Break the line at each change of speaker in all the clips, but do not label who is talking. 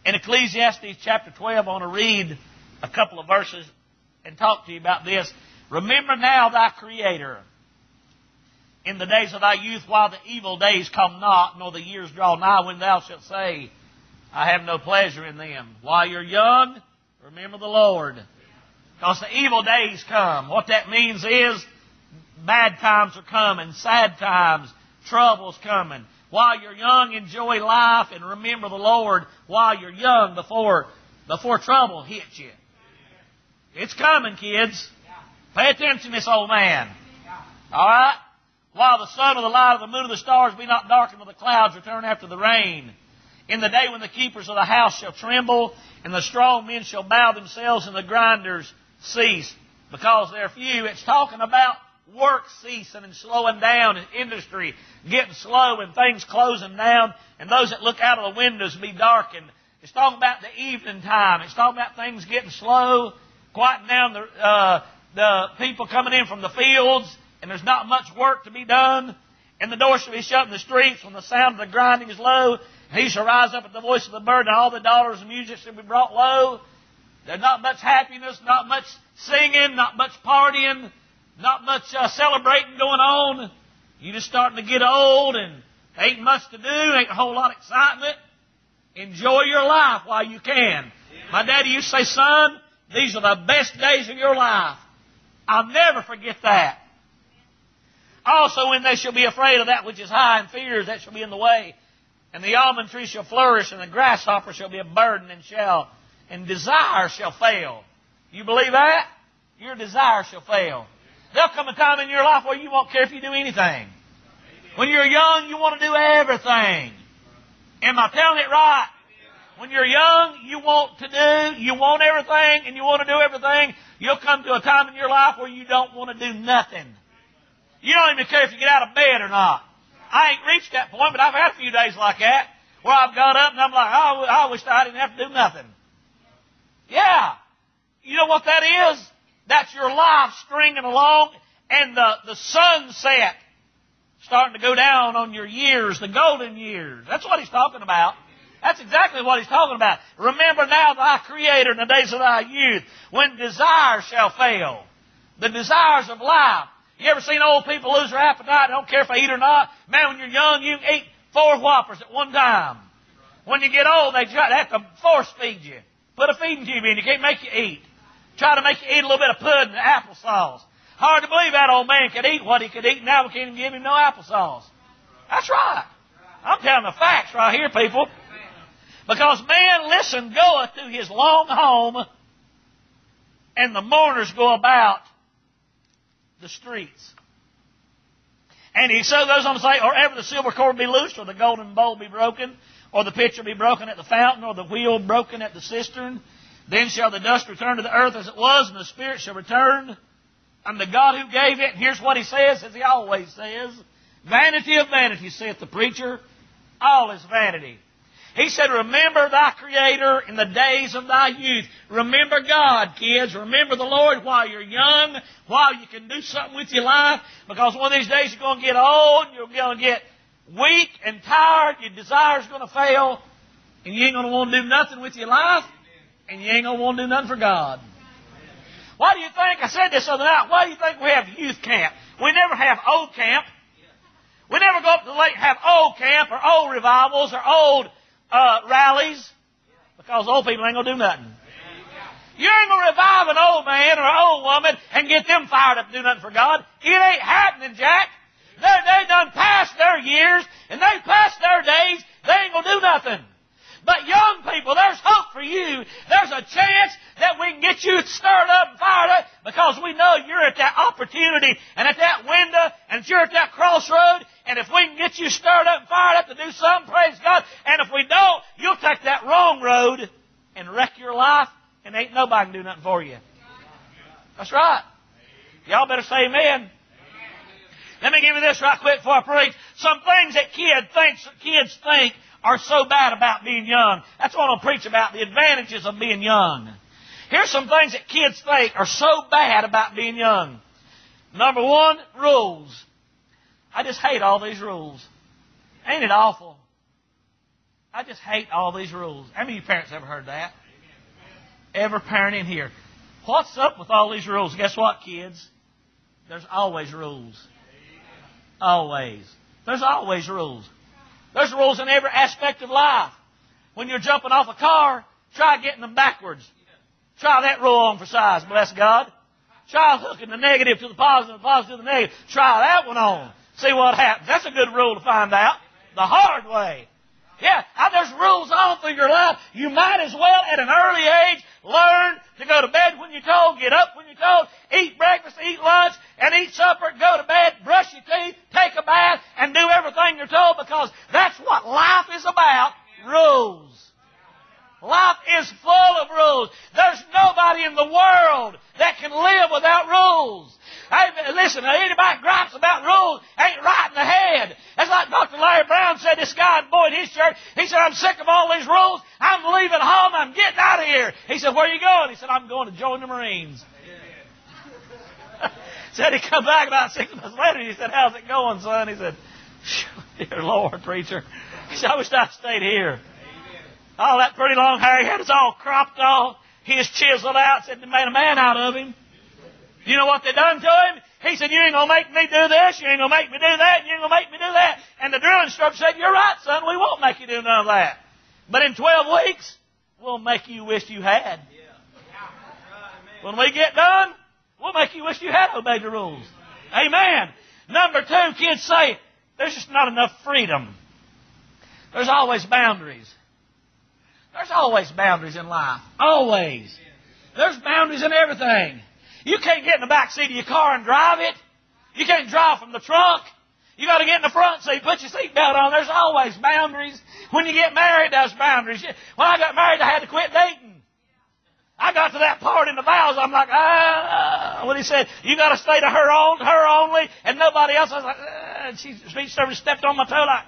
In Ecclesiastes chapter 12, I want to read a couple of verses and talk to you about this. Remember now thy Creator in the days of thy youth, while the evil days come not, nor the years draw nigh, when thou shalt say, I have no pleasure in them. While you're young, remember the Lord. Because the evil days come. What that means is bad times are coming, sad times, trouble's coming. While you're young, enjoy life and remember the Lord while you're young before trouble hits you. It's coming, kids. Pay attention to this old man. All right? While the sun or the light of the moon or the stars be not darkened, or the clouds return after the rain. In the day when the keepers of the house shall tremble, and the strong men shall bow themselves, and the grinders cease, because they're few. It's talking about work ceasing and slowing down, and industry getting slow, and things closing down, and those that look out of the windows be darkened. It's talking about the evening time. It's talking about things getting slow, quieting down the people coming in from the fields, and there's not much work to be done. And the door shall be shut in the streets when the sound of the grinding is low. And he shall rise up at the voice of the bird, and all the daughters of music shall be brought low. There's not much happiness, not much singing, not much partying, not much celebrating going on. You're just starting to get old, and ain't much to do, ain't a whole lot of excitement. Enjoy your life while you can. My daddy used to say, son, these are the best days of your life. I'll never forget that. Also, when they shall be afraid of that which is high, and fears that shall be in the way, and the almond tree shall flourish, and the grasshopper shall be a burden, and desire shall fail. You believe that? Your desire shall fail. There'll come a time in your life where you won't care if you do anything. When you're young, you want to do everything. Am I telling it right? When you're young, you want everything, and you want to do everything. You'll come to a time in your life where you don't want to do nothing. You don't even care if you get out of bed or not. I ain't reached that point, but I've had a few days like that where I've got up and I'm like, oh, I wish I didn't have to do nothing. Yeah. You know what that is? That's your life stringing along, and the sunset starting to go down on your years, the golden years. That's what he's talking about. That's exactly what he's talking about. Remember now thy Creator in the days of thy youth, when desire shall fail. The desires of life. You ever seen old people lose their appetite? Don't care if they eat or not. Man, when you're young, you can eat 4 Whoppers at one time. When you get old, they have to force feed you. Put a feeding tube in. You can't make you eat. Try to make you eat a little bit of pudding and applesauce. Hard to believe that old man could eat what he could eat. Now we can't even give him no applesauce. That's right. I'm telling the facts right here, people. Because man, listen, goeth to his long home, and the mourners go about the streets. And he so goes on to say, or ever the silver cord be loosed, or the golden bowl be broken, or the pitcher be broken at the fountain, or the wheel broken at the cistern, then shall the dust return to the earth as it was, and the spirit shall return unto God who gave it. And here's what he says, as he always says, vanity of vanity, saith the preacher, all is vanity. He said, remember thy Creator in the days of thy youth. Remember God, kids. Remember the Lord while you're young, while you can do something with your life. Because one of these days you're going to get old, you're going to get weak and tired, your desire's going to fail, and you ain't going to want to do nothing with your life, and you ain't going to want to do nothing for God. Why do you think, I said this other night, why do you think we have youth camp? We never have old camp. We never go up to the lake and have old camp or old revivals or old rallies, because old people ain't going to do nothing. You ain't going to revive an old man or an old woman and get them fired up to do nothing for God. It ain't happening, Jack. They done passed their years, and they passed their days. They ain't going to do nothing. But young people, there's hope for you. There's a chance that we can get you stirred up and fired up, because we know you're at that opportunity and at that window, and you're at that crossroad. And if we can get you stirred up and fired up to do something, praise God. And if we don't, you'll take that wrong road and wreck your life, and ain't nobody can do nothing for you. That's right. Y'all better say amen. Let me give you this right quick before I preach. Some things that kids think are so bad about being young. That's what I'm going to preach about, the advantages of being young. Here's some things that kids think are so bad about being young. Number 1, rules. I just hate all these rules. Ain't it awful? I just hate all these rules. How many of you parents ever heard that? Every parent in here. What's up with all these rules? Guess what, kids? There's always rules. Always. There's always rules. There's rules in every aspect of life. When you're jumping off a car, try getting them backwards. Try that rule on for size, bless God. Try hooking the negative to the positive, the positive to the negative. Try that one on. See what happens. That's a good rule to find out. The hard way. Yeah, there's rules all through your life. You might as well, at an early age, learn to go to bed when you're told, get up when you're told, eat breakfast, eat lunch, and eat supper, go to bed, brush your teeth, take a bath, and do everything you're told, because that's what life is about, rules. Life is full of rules. There's nobody in the world that can live without rules. Hey, listen, anybody gripes about rules ain't right in the head. That's like Dr. Larry Brown said, this guy at Boyd, his church, he said, I'm sick of all these rules. I'm leaving home. I'm getting out of here. He said, where are you going? He said, I'm going to join the Marines. Said he come back about 6 months later, and he said, how's it going, son? He said, dear Lord, preacher. He said, I wish I'd stayed here. All that pretty long hair he had was all cropped off. He was chiseled out. Said they made a man out of him. You know what they done to him? He said, you ain't going to make me do this. You ain't going to make me do that. And you ain't going to make me do that. And the drill instructor said, you're right, son. We won't make you do none of that. But in 12 weeks, we'll make you wish you had. When we get done, we'll make you wish you had obeyed the rules. Amen. Number 2, kids say, there's just not enough freedom. There's always boundaries. There's always boundaries in life. Always. There's boundaries in everything. You can't get in the back seat of your car and drive it. You can't drive from the trunk. You got to get in the front seat, put your seatbelt on. There's always boundaries. When you get married, there's boundaries. When I got married, I had to quit dating. I got to that part in the vows, I'm like, when he said, you got to stay to her only, and nobody else. I was like, and she sort stepped on my toe like,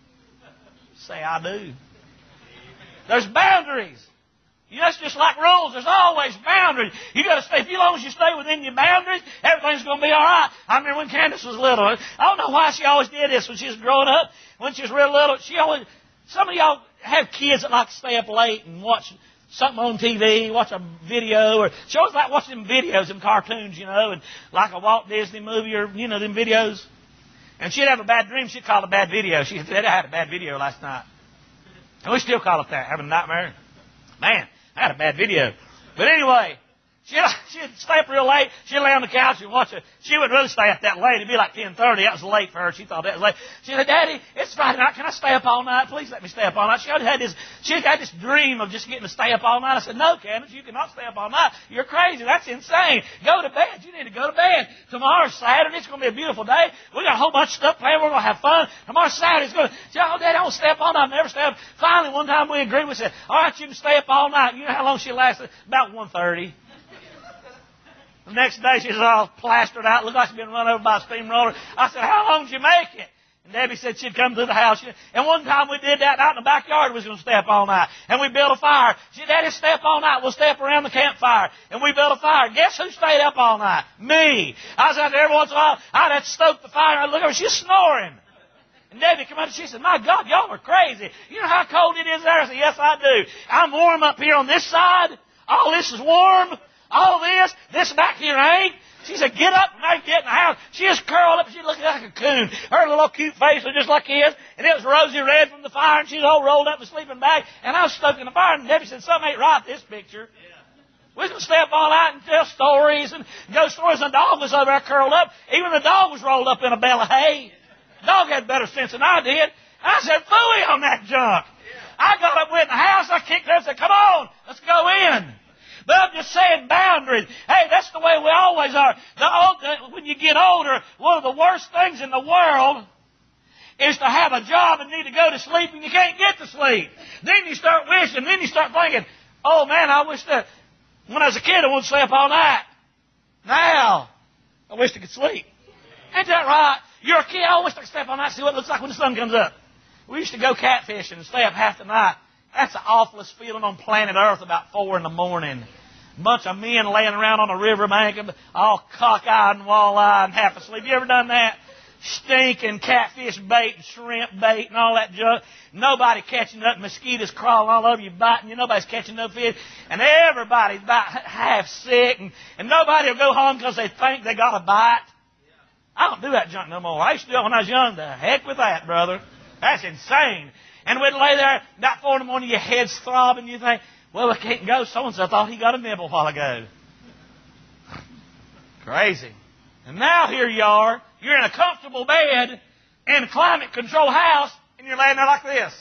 say I do. There's boundaries. That's just like rules. There's always boundaries. You got to stay. As long as you stay within your boundaries, everything's going to be all right. I remember when Candace was little. I don't know why she always did this when she was growing up. When she was real little, some of y'all have kids that like to stay up late and watch something on TV, watch a video, or she always liked watching them videos, them cartoons, and like a Walt Disney movie or, them videos. And she'd have a bad dream. She'd call it a bad video. She said, I had a bad video last night. And we still call it that, having a nightmare. Man, I had a bad video. But anyway, she'd stay up real late. She'd lay on the couch and watch it. She wouldn't really stay up that late. It'd be like 10:30. That was late for her. She thought that was late. She said, Daddy, it's Friday night. Can I stay up all night? Please let me stay up all night. She had this dream of just getting to stay up all night. I said, no, Candace, you cannot stay up all night. You're crazy. That's insane. Go to bed. You need to go to bed. Tomorrow's Saturday. It's going to be a beautiful day. We got a whole bunch of stuff planned. We're going to have fun. Tomorrow's Saturday. It's going to, oh, Daddy, I won't stay up all night. I never stay up. Finally, one time we agreed. We said, all right, you can stay up all night. You know how long she lasted? About 1:30. The next day, she was all plastered out. Looked like she'd been run over by a steamroller. I said, how long did you make it? And Debbie said she'd come through the house. And one time we did that out in the backyard. We was going to stay up all night. And we built a fire. She said, Daddy, stay up all night. We'll stay up around the campfire. And we built a fire. Guess who stayed up all night? Me. I was out there every once in a while. I'd have to stoke the fire. I'd look over. She's snoring. And Debbie come up and she said, my God, y'all are crazy. You know how cold it is there? I said, yes, I do. I'm warm up here on this side. All this is warm. All this back here ain't. She said, get up and make it in the house. She just curled up and she looked like a coon. Her little cute face was just like his. And it was rosy red from the fire. And she was all rolled up in a sleeping bag. And I was stoking the fire. And Debbie said, something ain't right this picture. We was going to stay up all night and tell stories and ghost stories. And the dog was over there curled up. Even the dog was rolled up in a bale of hay. The dog had better sense than I did. I said, phooey on that junk. I got up, went in the house. I kicked her and said, come on, let's go in. But I'm just saying boundaries. Hey, that's the way we always are. When you get older, one of the worst things in the world is to have a job and need to go to sleep and you can't get to sleep. Then you start wishing, then you start thinking, oh man, I wish that when I was a kid I wouldn't stay up all night. Now, I wish I could sleep. Ain't that right? You're a kid, I wish I could stay up all night and see what it looks like when the sun comes up. We used to go catfishing and stay up half the night. That's the awfulest feeling on planet Earth about 4 in the morning. A bunch of men laying around on a riverbank, all cockeyed and wall-eyed and half asleep. You ever done that? stinking catfish bait and shrimp bait and all that junk. Nobody catching up. Mosquitoes crawling all over you, biting you. Nobody's catching no fish. And everybody's about half sick. And nobody will go home because they think they got a bite. I don't do that junk no more. I used to do it when I was young. The heck with that, brother. That's insane. And we'd lay there about 4 in the morning, your head's throbbing. You think, well, I can't go. So-and-so thought he got a nibble a while ago. Crazy. And now here you are. You're in a comfortable bed in a climate-controlled house, and you're laying there like this.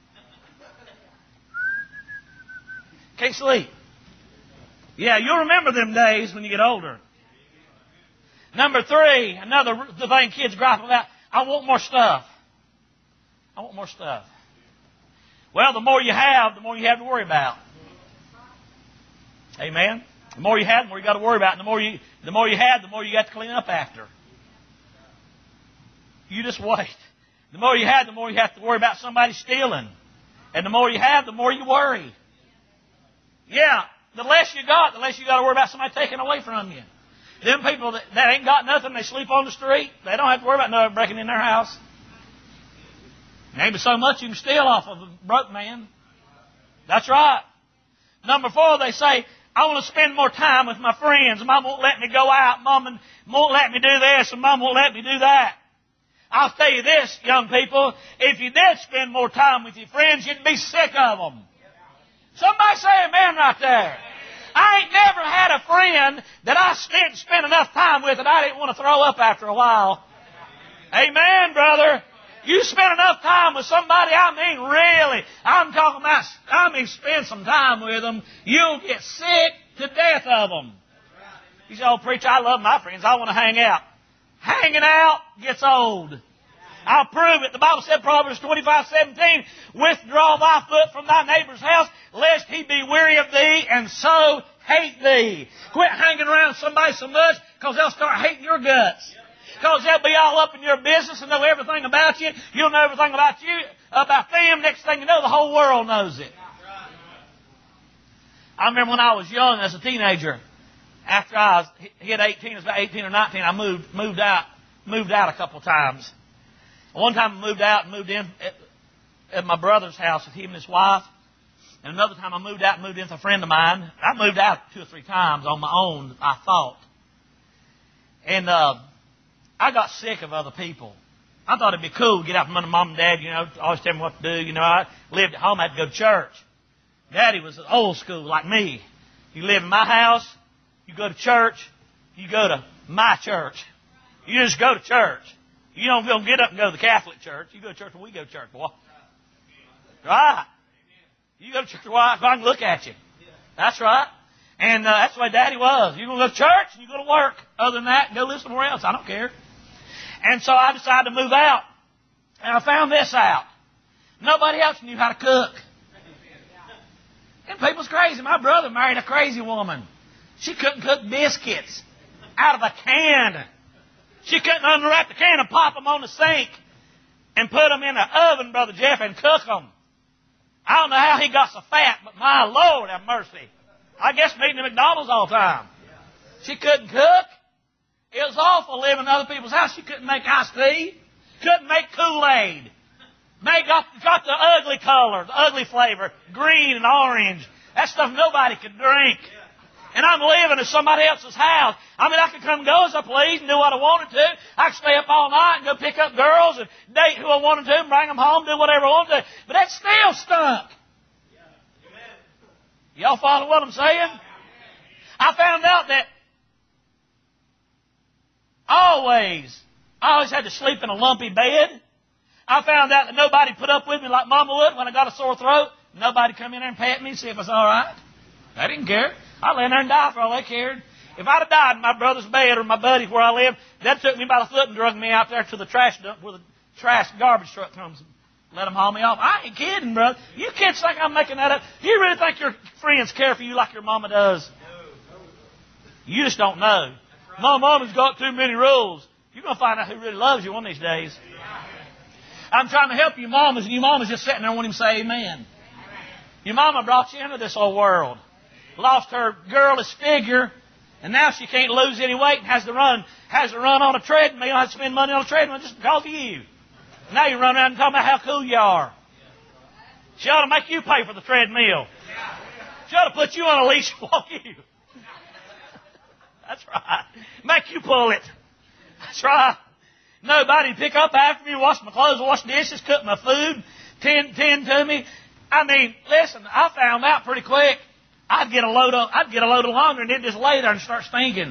Can't sleep. Yeah, you'll remember them days when you get older. Number 3, another thing kids gripe about, I want more stuff. I want more stuff. Well, the more you have to worry about. Amen? The more you have, the more you got to worry about. And the more you have, the more you got to clean up after. You just wait. The more you have, the more you have to worry about somebody stealing. And the more you have, the more you worry. Yeah, the less you got, the less you got to worry about somebody taking away from you. Them people that ain't got nothing, they sleep on the street, they don't have to worry about nobody breaking in their house. Maybe so much you can steal off of a broke man. That's right. Number 4, they say, I want to spend more time with my friends. Mom won't let me go out. Mom won't let me do this, and Mom won't let me do that. I'll tell you this, young people, if you did spend more time with your friends, you'd be sick of them. Somebody say amen right there. I ain't never had a friend that I spent enough time with that I didn't want to throw up after a while. Amen, brother. You spend enough time with somebody, really, spend some time with them, you'll get sick to death of them. You say, oh, preacher, I love my friends. I want to hang out. Hanging out gets old. I'll prove it. The Bible said, Proverbs 25:17, withdraw thy foot from thy neighbor's house, lest he be weary of thee, and so hate thee. Quit hanging around somebody so much, because they'll start hating your guts. Because they'll be all up in your business and know everything about you. You'll know everything about them. Next thing you know, the whole world knows it. I remember when I was young as a teenager, after I hit 18, it was about 18 or 19, I moved out a couple of times. One time I moved out and moved in at my brother's house with him and his wife. And another time I moved out and moved in with a friend of mine. I moved out 2 or 3 times on my own, I thought. And I got sick of other people. I thought it'd be cool to get out from under Mom and Dad, always tell me what to do. I lived at home, I had to go to church. Daddy was old school like me. You live in my house, you go to church, you go to my church. You just go to church. You don't get up and go to the Catholic church. You go to church when we go to church, boy. Right. You go to church where I can look at you. That's right. And that's the way Daddy was. You're going to go to church and you go to work. Other than that, go live somewhere else. I don't care. And so I decided to move out. And I found this out. Nobody else knew how to cook. And people's crazy. My brother married a crazy woman. She couldn't cook biscuits out of a can. She couldn't unwrap the can and pop them on the sink and put them in the oven, Brother Jeff, and cook them. I don't know how he got so fat, but my Lord have mercy. I guess from eating at McDonald's all the time. She couldn't cook. It was awful living in other people's house. She couldn't make iced tea. Couldn't make Kool-Aid. Got the ugly color, the ugly flavor, green and orange. That stuff nobody could drink. And I'm living in somebody else's house. I could come and go as I pleased and do what I wanted to. I could stay up all night and go pick up girls and date who I wanted to and bring them home, do whatever I wanted to. But that still stunk. Y'all follow what I'm saying? I found out that I always had to sleep in a lumpy bed. I found out that nobody put up with me like Mama would when I got a sore throat. Nobody come in there and pat me and see if I was all right. I didn't care. I'd lay there and die for all they cared. If I'd have died in my brother's bed or my buddy's where I lived, they'd took me by the foot and drug me out there to the trash dump where the trash garbage truck comes and let them haul me off. I ain't kidding, brother. You kids think I'm making that up. Do you really think your friends care for you like your mama does? You just don't know. My mama's got too many rules. You're going to find out who really loves you one of these days. I'm trying to help you mamas, and you mamas just sitting there wanting to say amen. Your mama brought you into this old world. Lost her girlish figure, and now she can't lose any weight and has to run has to run on a treadmill, has to spend money on a treadmill just because of you. Now you run around and talk about how cool you are. She ought to make you pay for the treadmill. She ought to put you on a leash and walk you. That's right. Make you pull it. That's right. Nobody pick up after me, wash my clothes, wash the dishes, cook my food, tend to me. I mean, listen, I found out pretty quick. I'd get a load of laundry and then just lay there and start stinking.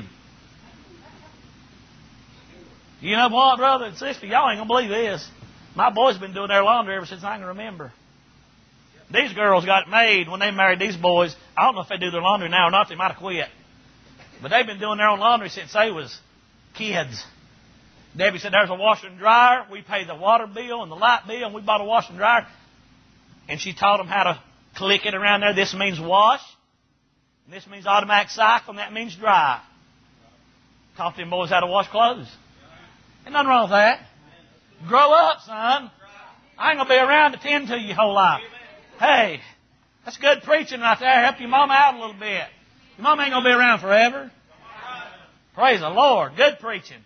You know what, brother and sister, y'all ain't gonna believe this. My boys been doing their laundry ever since I can remember. These girls got it made when they married these boys. I don't know if they do their laundry now or not. They might have quit. But they've been doing their own laundry since they was kids. Debbie said, there's a washer and dryer. We pay the water bill and the light bill, and we bought a washer and dryer. And she taught them how to click it around there. This means wash. And this means automatic cycle, and that means dry. Taught them boys how to wash clothes. Ain't nothing wrong with that. Grow up, son. I ain't going to be around to tend to you your whole life. Hey, that's good preaching right there. Help your mama out a little bit. Your mama ain't going to be around forever. Praise the Lord. Good preaching.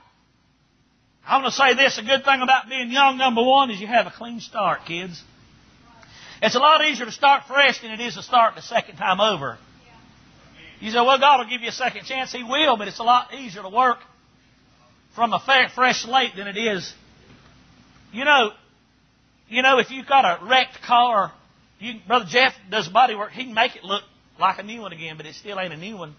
I'm going to say this. A good thing about being young, number one, is you have a clean start, kids. It's a lot easier to start fresh than it is to start the second time over. You say, well, God will give you a second chance. He will, but it's a lot easier to work from a fresh slate than it is. You know, if you've got a wrecked car, Brother Jeff does body work, he can make it look like a new one again, but it still ain't a new one.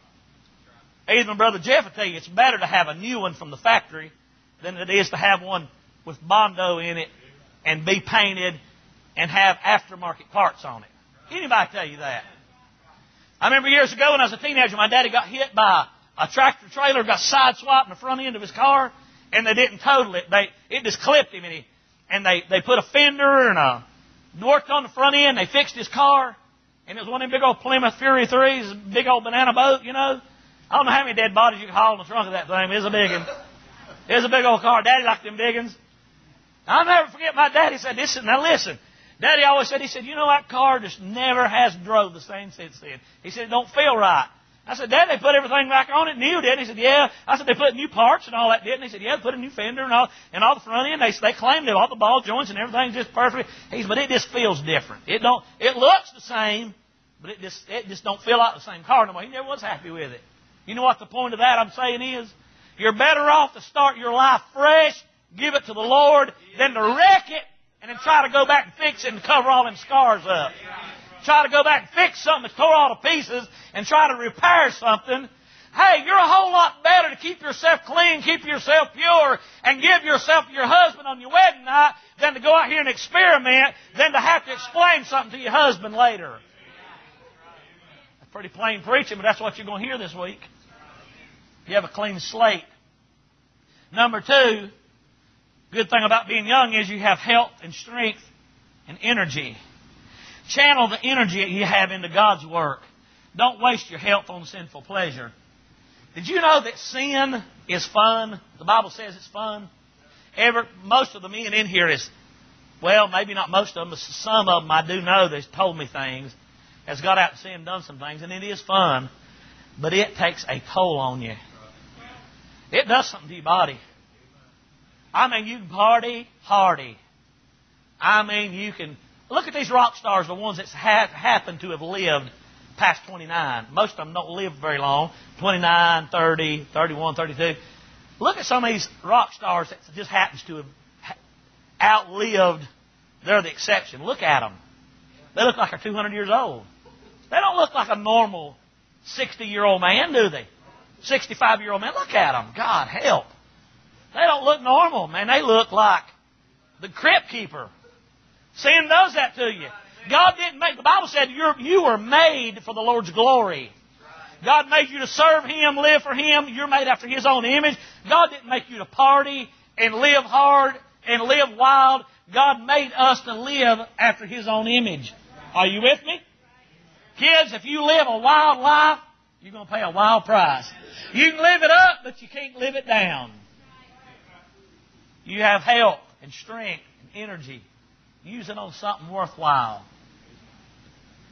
Even Brother Jeff will tell you it's better to have a new one from the factory than it is to have one with Bondo in it and be painted and have aftermarket parts on it. Anybody tell you that? I remember years ago when I was a teenager, my daddy got hit by a tractor trailer, got sideswiped in the front end of his car, and they didn't total it. It just clipped him, and they put a fender and worked on the front end. They fixed his car, and it was one of them big old Plymouth Fury 3s, big old banana boat, you know. I don't know how many dead bodies you can haul in the trunk of that thing. It was a big one. It was a big old car. Daddy liked them big ones. I'll never forget my daddy said this. Now listen, Daddy always said, he said, you know, that car just never has drove the same since then. He said, it don't feel right. I said, Dad, they put everything back on it new, didn't he? He said, yeah. I said, they put new parts and all that, didn't he? He said, yeah, they put a new fender and all the front end. They claimed that all the ball joints and everything's just perfect. He said, but it just feels different. It looks the same, but it just don't feel like the same car no more. He never was happy with it. You know what the point of that I'm saying is? You're better off to start your life fresh, give it to the Lord, than to wreck it and then try to go back and fix it and cover all them scars up. Try to go back and fix something that's tore all to pieces and try to repair something. Hey, you're a whole lot better to keep yourself clean, keep yourself pure, and give yourself to your husband on your wedding night than to go out here and experiment, than to have to explain something to your husband later. That's pretty plain preaching, but that's what you're going to hear this week. You have a clean slate. Number two, good thing about being young is you have health and strength and energy. Channel the energy you have into God's work. Don't waste your health on sinful pleasure. Did you know that sin is fun? The Bible says it's fun. Most of the men in here well, maybe not most of them, but some of them I do know that's told me things, has got out and sin and done some things, and it is fun, but it takes a toll on you. It does something to your body. I mean, you can party hardy. I mean, you can... Look at these rock stars, the ones that happen to have lived past 29. Most of them don't live very long. 29, 30, 31, 32. Look at some of these rock stars that just happens to have outlived. They're the exception. Look at them. They look like they're 200 years old. They don't look like a normal 60-year-old man, do they? 65-year-old man. Look at them. God help. They don't look normal, man. They look like the crypt keeper. Sin does that to you. God didn't make... The Bible said you were made for the Lord's glory. God made you to serve Him, live for Him. You're made after His own image. God didn't make you to party and live hard and live wild. God made us to live after His own image. Are you with me? Kids, if you live a wild life, you're going to pay a wild price. You can live it up, but you can't live it down. You have health and strength and energy. Use it on something worthwhile.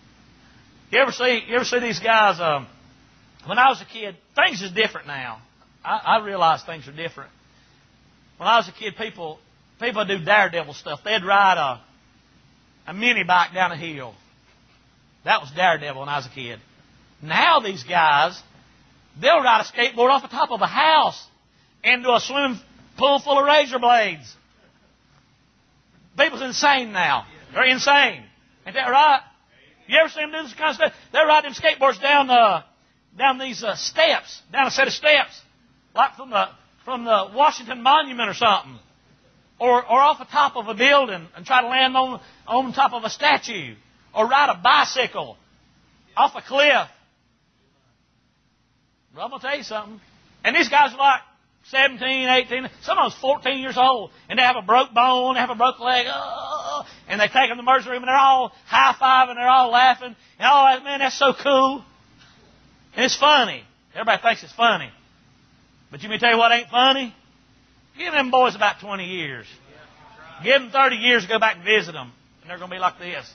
You ever see these guys? When I was a kid, things is different now. I realize things are different. When I was a kid, people do daredevil stuff. They'd ride a mini bike down a hill. That was daredevil when I was a kid. Now these guys, they'll ride a skateboard off the top of a house into a swimming pool full of razor blades. People's insane now. They're insane. Ain't that right? You ever see them do this kind of stuff? They're riding skateboards down these steps, down a set of steps, like from the Washington Monument or something, or off the top of a building and try to land on top of a statue, or ride a bicycle off a cliff. Well, I'm going to tell you something. And these guys are like 17, 18, some of them's 14 years old, and they have a broke bone, they have a broke leg, and they take them to the emergency room, and they're all high-fiving, they're all laughing, and oh, man, that's so cool. And it's funny. Everybody thinks it's funny. But you may tell you what ain't funny? Give them boys about 20 years. Give them 30 years to go back and visit them, and they're going to be like this.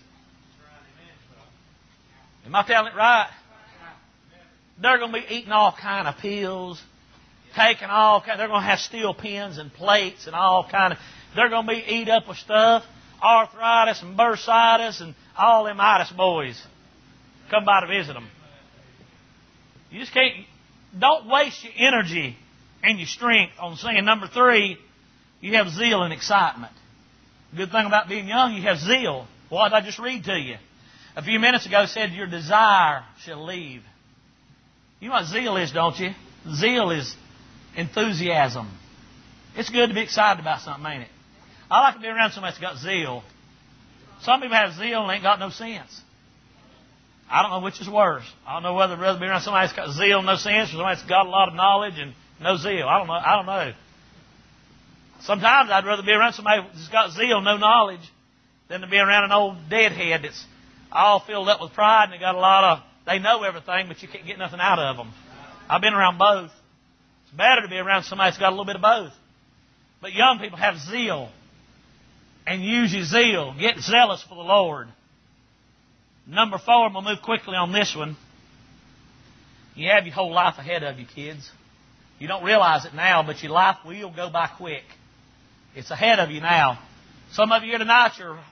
Am I telling it right? They're going to be eating all kind of pills, taking all kind. They're going to have steel pens and plates and all kind of. They're going to be eat up with stuff, arthritis and bursitis and all them itis boys. Come by to visit them. You just can't. Don't waste your energy and your strength on singing. Number 3, you have zeal and excitement. The good thing about being young, you have zeal. What did I just read to you? A few minutes ago, it said your desire shall leave. You know what zeal is, don't you? Zeal is enthusiasm. It's good to be excited about something, ain't it? I like to be around somebody that's got zeal. Some people have zeal and ain't got no sense. I don't know which is worse. I don't know whether I'd rather be around somebody that's got zeal and no sense or somebody that's got a lot of knowledge and no zeal. I don't know. Sometimes I'd rather be around somebody that's got zeal and no knowledge than to be around an old deadhead that's all filled up with pride and they know everything, but you can't get nothing out of them. I've been around both. It's better to be around somebody that's got a little bit of both. But young people have zeal. And use your zeal. Get zealous for the Lord. Number 4, I'm going to move quickly on this one. You have your whole life ahead of you, kids. You don't realize it now, but your life will go by quick. It's ahead of you now. Some of you here tonight,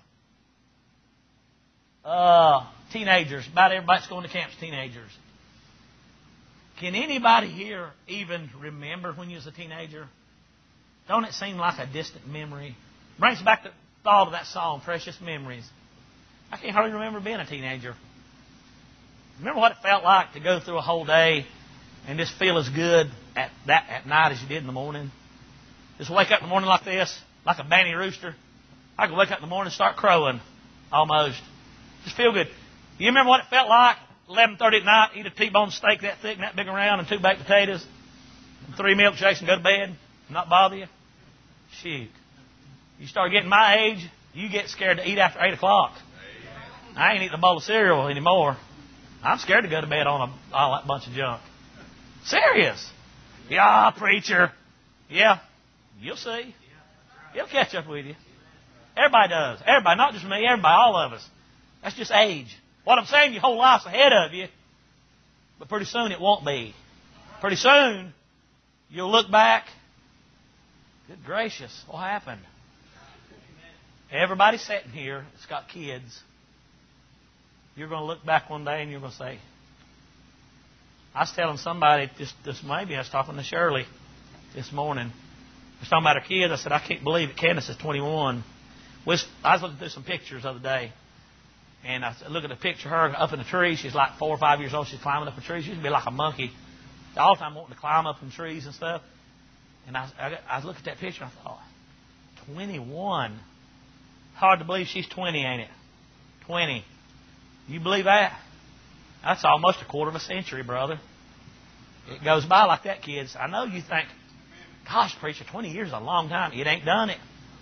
you're teenagers. About everybody that's going to camp's teenagers. Can anybody here even remember when you was a teenager? Don't it seem like a distant memory? Brings back the thought of that song, Precious Memories. I can't hardly remember being a teenager. Remember what it felt like to go through a whole day and just feel as good at night as you did in the morning? Just wake up in the morning like this, like a banty rooster. I could wake up in the morning and start crowing, almost. Just feel good. You remember what it felt like? 11:30 at night, eat a T-bone steak that thick and that big around and 2 baked potatoes, and 3 milkshakes and go to bed, and not bother you? Shoot. You start getting my age, you get scared to eat after 8 o'clock. I ain't eating a bowl of cereal anymore. I'm scared to go to bed on all that bunch of junk. Serious. Yeah, preacher. Yeah, you'll see. It'll catch up with you. Everybody does. Everybody, not just me, everybody, all of us. That's just age. What I'm saying, your whole life's ahead of you, but pretty soon it won't be. Pretty soon, you'll look back. Good gracious, what happened? Everybody sitting here that's got kids, you're going to look back one day and you're going to say, I was telling somebody, maybe I was talking to Shirley this morning. I was talking about her kids. I said, I can't believe it. Candace is 21. I was looking through some pictures the other day. And I look at the picture of her up in a tree. She's like 4 or 5 years old. She's climbing up a tree. She used to be like a monkey. All the time wanting to climb up in trees and stuff. And I looked at that picture and I thought, 21. Hard to believe she's 20, ain't it? 20. You believe that? That's almost a quarter of a century, brother. It goes by like that, kids. I know you think, gosh, preacher, 20 years is a long time. It ain't done it.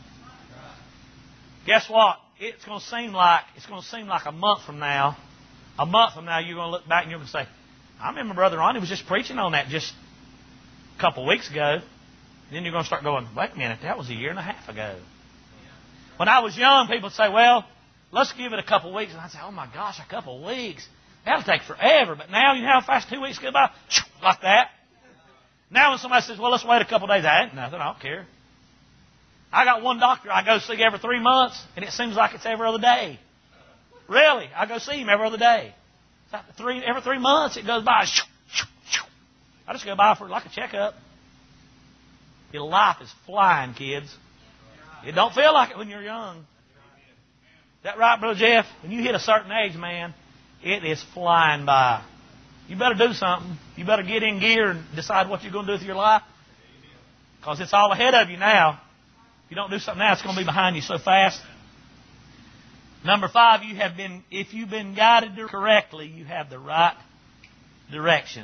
Guess what? It's going to seem like a month from now. A month from now, you're going to look back and you're going to say, I remember Brother Ronnie was just preaching on that just a couple of weeks ago. And then you're going to start going, wait a minute, that was a year and a half ago. When I was young, people would say, well, let's give it a couple of weeks. And I'd say, oh my gosh, a couple of weeks. That'll take forever. But now, you know how fast 2 weeks go by? Like that. Now when somebody says, well, let's wait a couple of days, that ain't nothing. I don't care. I got one doctor I go see every 3 months, and it seems like it's every other day. Really, I go see him every other day. It's like every 3 months it goes by. I just go by for like a checkup. Your life is flying, kids. It don't feel like it when you're young. Is that right, Brother Jeff? When you hit a certain age, man, it is flying by. You better do something. You better get in gear and decide what you're going to do with your life. Because it's all ahead of you now. If you don't do something now, it's going to be behind you so fast. Number 5, if you've been guided correctly, you have the right direction.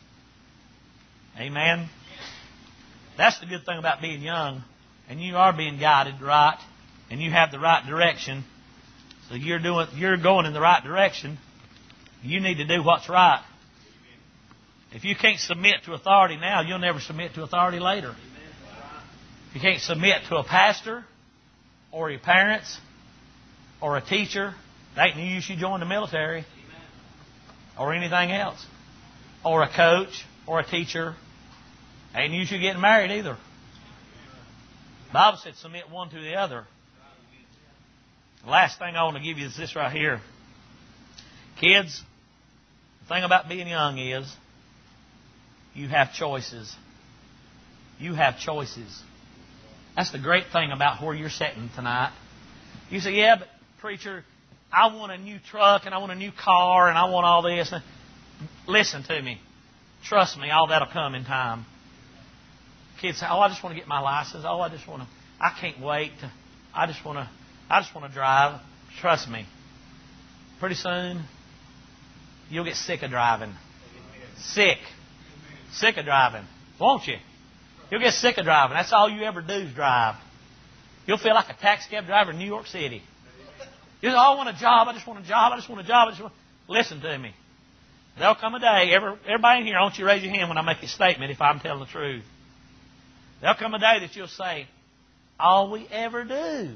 Amen. That's the good thing about being young. And you are being guided right. And you have the right direction. So you're going in the right direction. You need to do what's right. If you can't submit to authority now, you'll never submit to authority later. If you can't submit to a pastor or your parents or a teacher, that ain't no use you join the military or anything else. Or a coach or a teacher. Ain't no use you getting married either. The Bible said submit one to the other. The last thing I want to give you is this right here. Kids, the thing about being young is you have choices. You have choices. That's the great thing about where you're sitting tonight. You say, yeah, but preacher, I want a new truck and I want a new car and I want all this. Listen to me. Trust me, all that'll come in time. Kids say, oh, I just want to get my license. Oh, I can't wait. I just want to drive. Trust me. Pretty soon, you'll get sick of driving. Sick of driving. Won't you? You'll get sick of driving. That's all you ever do is drive. You'll feel like a taxi cab driver in New York City. You say, oh, I want a job. I just want a job. I just want a job. Listen to me. There'll come a day. Everybody in here, I want you to raise your hand when I make a statement if I'm telling the truth. There'll come a day that you'll say, all we ever do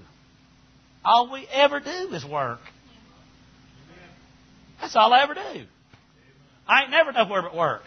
is work. That's all I ever do. I ain't never nowhere but work.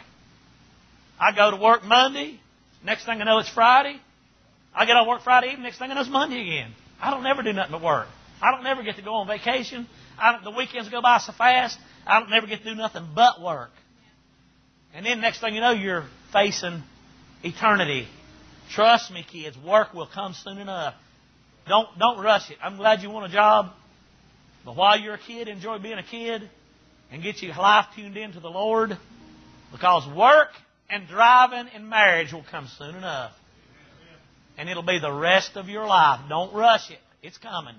I go to work Monday. Next thing I know, it's Friday. I get on work Friday evening. Next thing I know, it's Monday again. I don't never do nothing but work. I don't never get to go on vacation. The weekends go by so fast. I don't never get to do nothing but work. And then next thing you know, you're facing eternity. Trust me, kids, work will come soon enough. Don't rush it. I'm glad you want a job. But while you're a kid, enjoy being a kid and get your life tuned into the Lord. Because work and driving and marriage will come soon enough. And it'll be the rest of your life. Don't rush it. It's coming.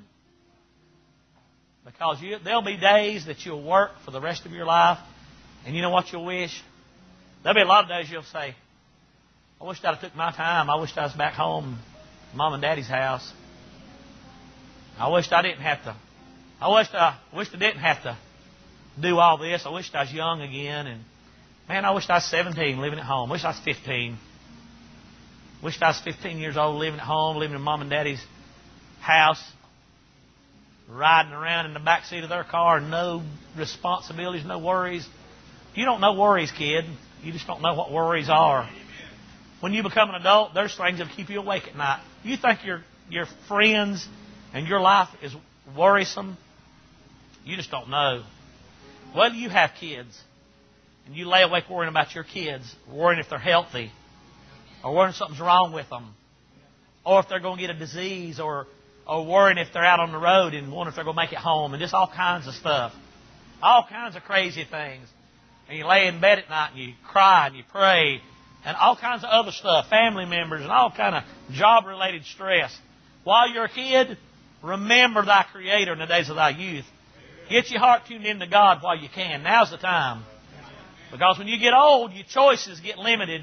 Because there'll be days that you'll work for the rest of your life. And you know what you'll wish? There'll be a lot of days you'll say, I wish I'd have took my time. I wish I was back home, Mom and Daddy's house. I wished I didn't have to. I wished I didn't have to do all this. I wished I was young again. And man, I wished I was 17 living at home. I wish I was 15. Wished I was 15 years old living at home, living in Mom and Daddy's house, riding around in the back seat of their car, no responsibilities, no worries. You don't know worries, kid. You just don't know what worries are. When you become an adult, there's things that keep you awake at night. You think your friends and your life is worrisome? You just don't know. Whether you have kids and you lay awake worrying about your kids, worrying if they're healthy, or worrying if something's wrong with them, or if they're going to get a disease, or worrying if they're out on the road and wondering if they're going to make it home, and just all kinds of stuff. All kinds of crazy things. And you lay in bed at night and you cry and you pray, and all kinds of other stuff, family members, and all kind of job-related stress. While you're a kid, remember thy Creator in the days of thy youth. Get your heart tuned into God while you can. Now's the time. Because when you get old, your choices get limited.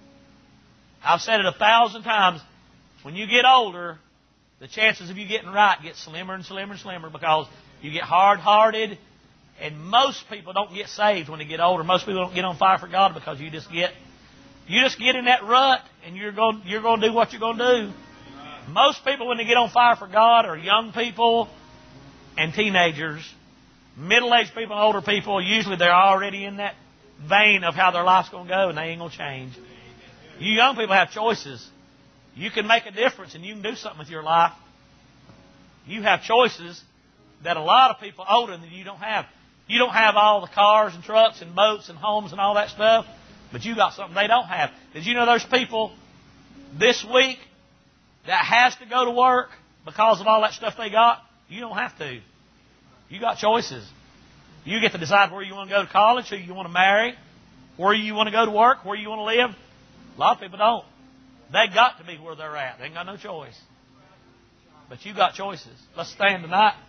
I've said it 1,000 times. When you get older, the chances of you getting right get slimmer and slimmer and slimmer because you get hard-hearted. And most people don't get saved when they get older. Most people don't get on fire for God because you just get in that rut and you're going to do what you're going to do. Most people, when they get on fire for God, are young people and teenagers. Middle-aged people and older people, usually they're already in that vein of how their life's going to go, and they ain't going to change. You young people have choices. You can make a difference and you can do something with your life. You have choices that a lot of people older than you don't have. You don't have all the cars and trucks and boats and homes and all that stuff, but you got something they don't have. Did you know there's people this week that has to go to work because of all that stuff they got? You don't have to. You got choices. You get to decide where you want to go to college, who you want to marry, where you want to go to work, where you want to live. A lot of people don't. They got to be where they're at. They ain't got no choice. But you got choices. Let's stand tonight.